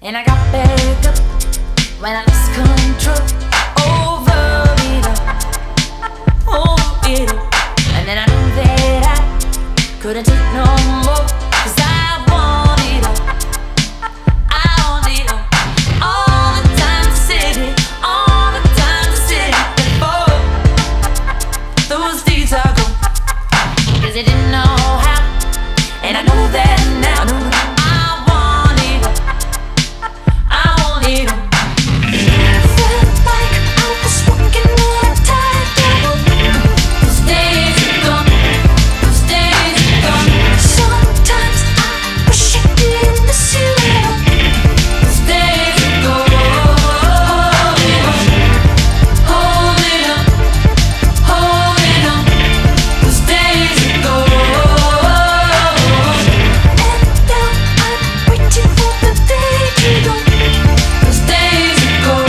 And I got back up when I lost control over it all, over it all. And then I knew that I couldn't take no more, 'cause I want it all, I want it all. All the time to city, all the time to city before those days are gone, 'cause I didn't know how, and I know that now. I want it all, I want it all. Felt like I was walking on a tightrope. Those days are gone, those days are gone. Sometimes I wish I didn't miss you at all. Those days are gone. Hold it up, hold it up. Those days are gone. And now I'm waiting for the day to go. Those days are gone.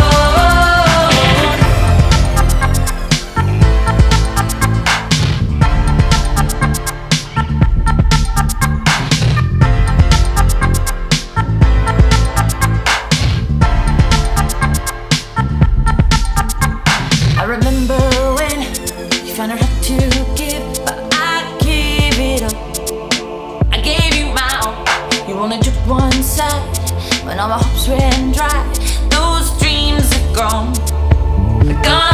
I remember when you found it hard to give, but I gave it up. I gave you my all. You only took one side when all my hopes ran dry. Those dreams are gone, gone.